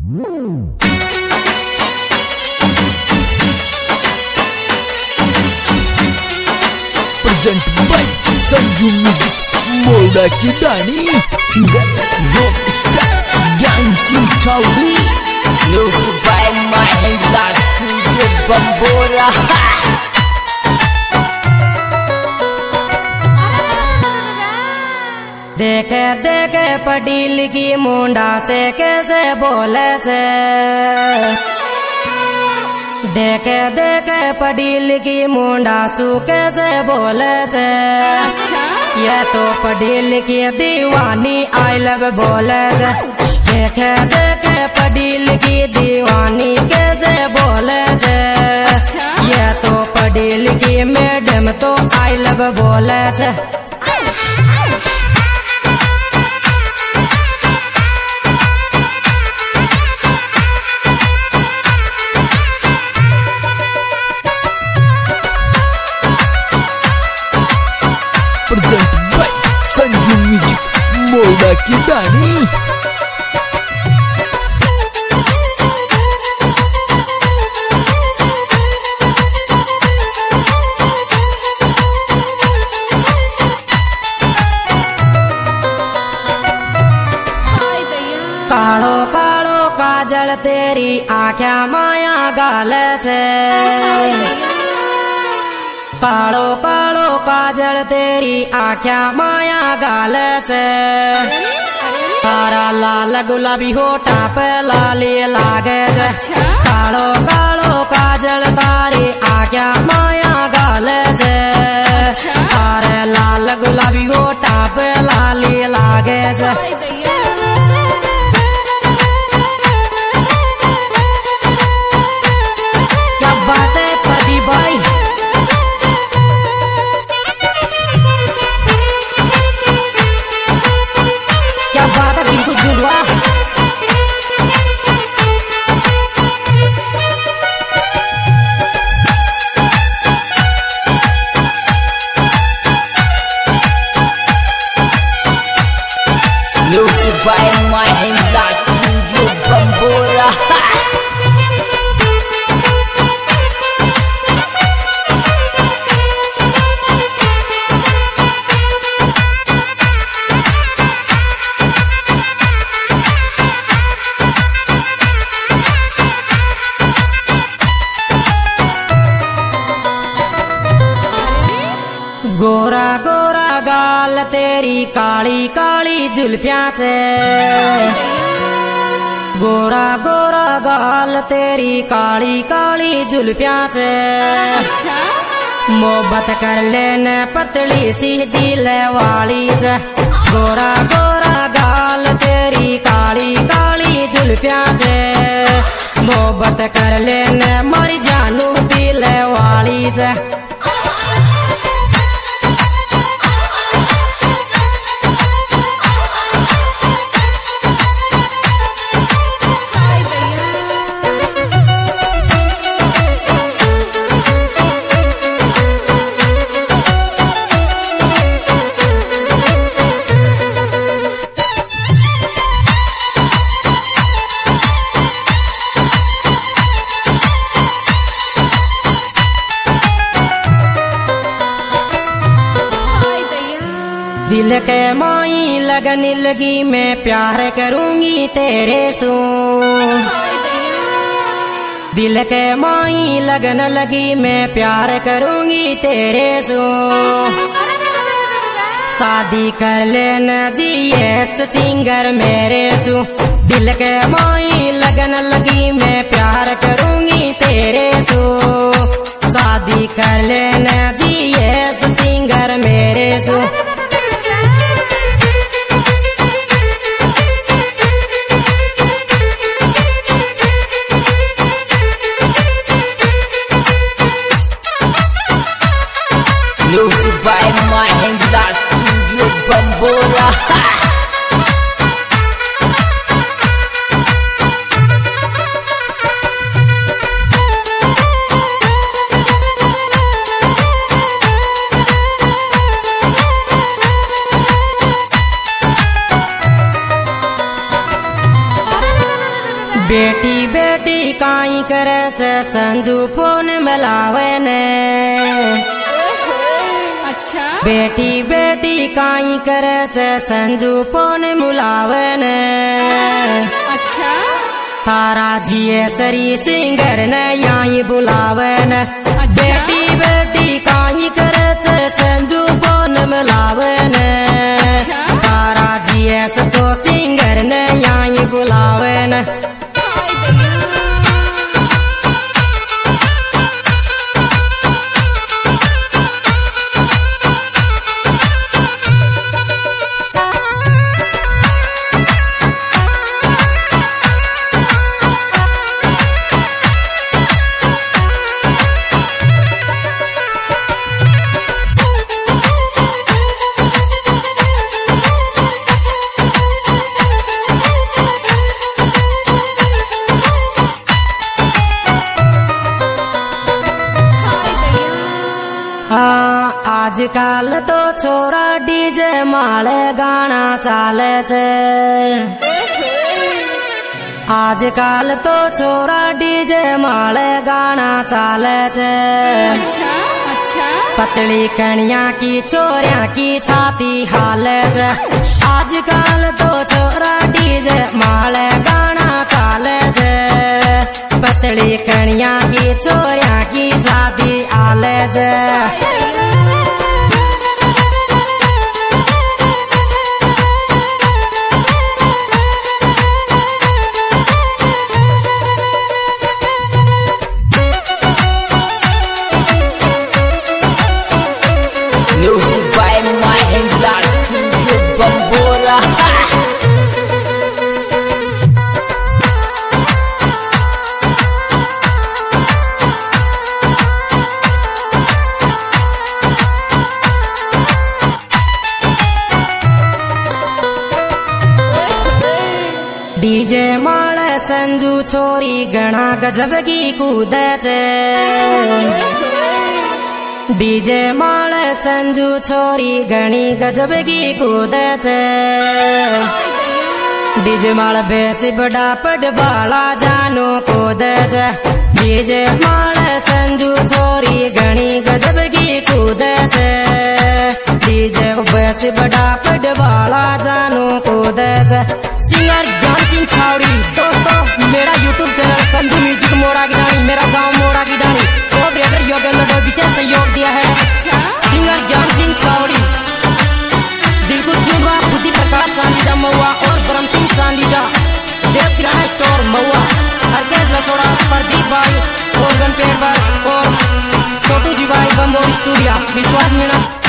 Present by Sanju Music, Moda की डानी singer rockstar Gyansingh Chaudhary, music by Mahendra studio Bambora. देखे देखे पढ़ी लिखी मुंडा से कैसे बोले से, देखे देखे पढ़ी लिखी मुंडा सू कैसे बोले से। ये तो पढ़ी लिखी दीवानी आई लव बोले से। देखे देखे पढ़ी लिखी दीवानी कैसे बोले से। ये तो पढ़ी लिखी मैडम तो आई लव बोले से। Present by Sanju Music, Moda की डानी। कालो कालो काजल तेरी आँख्या माया गाल से। कालो कालो काजल तेरी आँख्या माया गाल से। तारा लाल गुलाबी होठा पे लाली लागे जे। कालो कालो काजल तारी आँख्या माया गाल से। तारे लाल गुलाबी होठा पे लाली लागे जे। क्या बात है प्रदीप भाई, क्या बात है बिल्कुल जुड़वा। Music by Mahendra studio Bambora. गोरा गोरा गाल तेरी काली काली जुल्फियां से। गोरा गोरा गाल तेरी काली काली जुल्फियां से। मोहब्बत कर लेने पतली सी दिल वाली से। गोरा गोरा गाल तेरी काली काली जुल्फियां से। मोहब्बत कर लेने मर जानू दिल वाली से। दिल के माई लगन लगी मैं प्यार करूंगी तेरे सू। दिल के माई लगन लगी मैं प्यार करूंगी तेरे सू। शादी कर लेना जी ये सिंगर मेरे सू। दिल के माई लगन लगी मैं प्यार करूंगी तेरे सू। शादी कर लेना जी ये सिंगर मेरे सू। Music by Mahendra studio Bambora. बेटी बेटी काई करे छे संजू फोन मिलावे ने। अच्छा बेटी बेटी काई करे छे संजू फोन मिलावे ने। अच्छा तारा जिये सरी सिंगर ने यहीं बुलावे ने। बेटी बेटी काई करे छे संजू फोन मिलावे ने। तारा जिये तो सिंगर ने यहीं बुलावे ने। आजकल तो छोरा डीजे माले गाना चाले छे। आजकल तो छोरा डीजे माले गाना चाले छे। अच्छा अच्छा पतली कनिया की छोरिया की छाती हाले छे। आजकल तो छोरा डीजे माले गाना चाले छे। पतली कनिया की छोरिया की छाती हाले छे। Music by Mahendra Studio Bambora. DJ माले संजू छोरी गणा गजब की कूदे छे। डीजे माले संजू छोरी गणी गजब की कूदे छे। डीजे माल बेसी बड़ा पटवाला जानो कूदे छे। डीजे माले संजू छोरी गणी गजब की कूदे छे। डीजे बेसी बड़ा पटवाला जानो कूदे छे। सिंगर ज्ञान सिंह छावड़ी। दोस्तों मेरा यूट्यूब चैनल संजू म्यूजिक मोड़ा की डाणी, मेरा गांव मोड़ा की डाणी ऑपरेटर योगेंद्र डोबी से सहयोग दिया है। सिंगर ज्ञान सिंह छावड़ी, दिलकुश जुड़वा, बुद्धि प्रकाश चांदीजा महुआ और ब्रह्म सिंह चांदीजा, देव किराना स्टोर महुआ, हरकेश लसोड़ा, प्रदीप भाई और गणपेट भाई और छोटू जी भाई बम्बो स्टूडियो विश्वास मीणा।